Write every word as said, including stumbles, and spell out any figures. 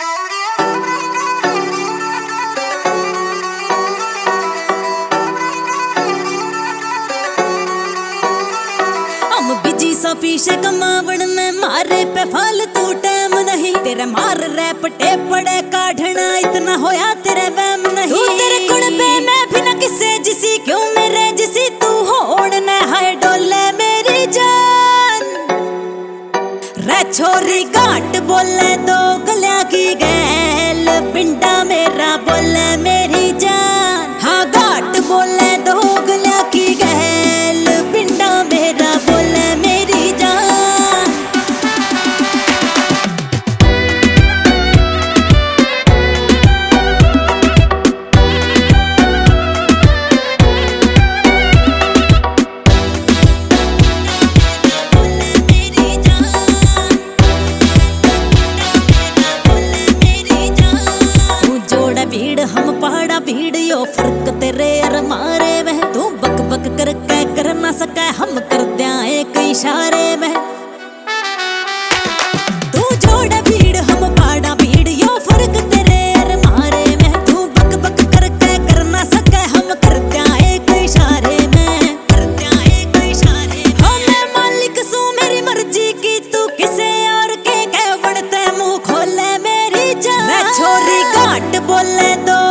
पीछे कमावण में मारे पे फालतू टाइम नहीं। तेरे मार रैप टेपड़े काढ़ना इतना होया तेरे वैम नहीं। तू तेरे कुण पे मैं भी न किसे जिसी क्यों मेरे जिसी तू होड़ न हाय डोले मेरी जान। रे छोरी घाट बोले दो गलिया की गैल पिंडा मेरा बोले मेरी जान। हाँ घाट बोले दो गलिया की गैल पिंडा मेरा बोले मेरी जान। भीड़ हम पहाड़ा भीड़ यो फर्क तेरे और मारे में। तू बक बक कर के कर ना सके हम कर दिया एक इशारे में। तू जोड़ भीड़ हम पहाड़ा भीड़ यो फर्क तेरे और मारे में। तू बक बक कर के कर ना सके हम कर दिया एक इशारे में। कर दिया एक इशारे में। हाँ मैं मालिक सू मेरी मर्जी की तू किसे और के कह बढ़ते मुंह खोले मेरी जान। मैं छोरी घाट बोले दो